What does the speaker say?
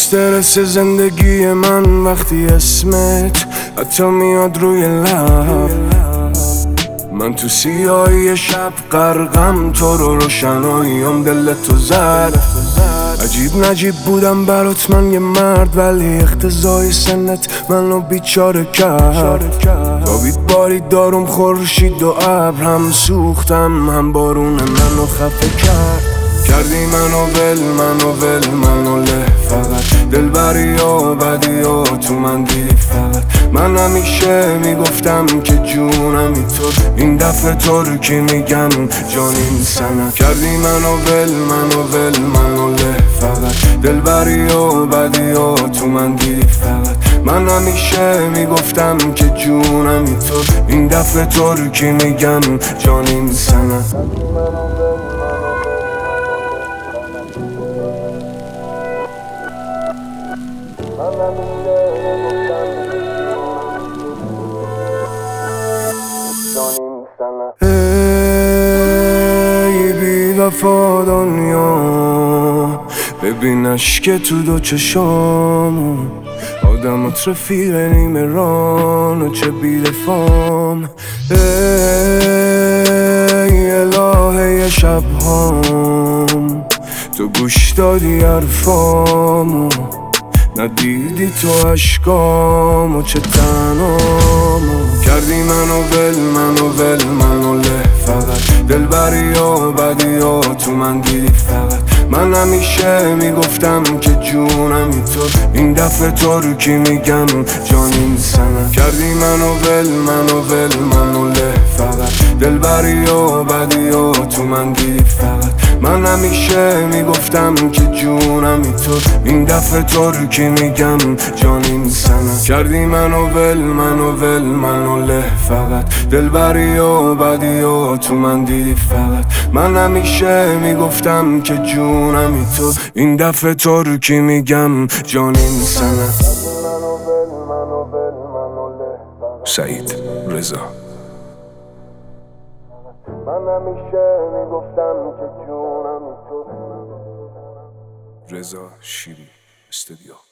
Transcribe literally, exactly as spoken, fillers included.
استرس زندگی من وقتی اسمت حتی میاد روی لب، من تو سیاهی شب غرقم، تو رو روشناییم دل تو زد. عجیب نجیب بودم برات من یه مرد، ولی اقتضای سنت منو بیچاره کرد. تابید بارید دارم خورشید و ابر، هم سوختم هم بارون منو خفه کرد. کردی منو ول منو ول منو له، فقط دلبری و بدی و تو من دیدی فقط. من همیشه میگفتم که جونمی تو، این دفعه تو رو کی میگم جانیم سنت. کردی منو ول منو ول منو له، فقط دلبری و بدی و تو من دیدی فقط. من همیشه میگفتم که جونمی تو، این دفعه تو رو کی میگم جانیم سنت. ای بی وفا دنیا، ببین اشک تو دو چشام، آدمات رفیق نیمه ران و چه بی‌دفام. ای الهه شبهام، تو گوش دادی حرفامو، ندیدی تو عشقامو چه تنهامو. کردی منو ول منو ول منو له، فقط دلبری و بدی و تو من دیدی فقط. من همیشه میگفتم که جونمی تو، این دفعه تو رو کی میگم جانیم سنت. کردی منو ول منو ول منو له، فقط دلبری و بدی و تو من دیدی فقط. من همیشه میگفتم که جونمی تو، این دفعه تو رو کی میگم جانیم سنت. کردی منو ول منو ول منو له، فقط دلبری و بدی و تو من دیدی فقط. من همیشه میگفتم که جونمی تو، این دفعه تو رو کی میگم جانیم سنت. سعید رضا. من همیشه میگفتم که جونمی تو. رضا شیری استودیو.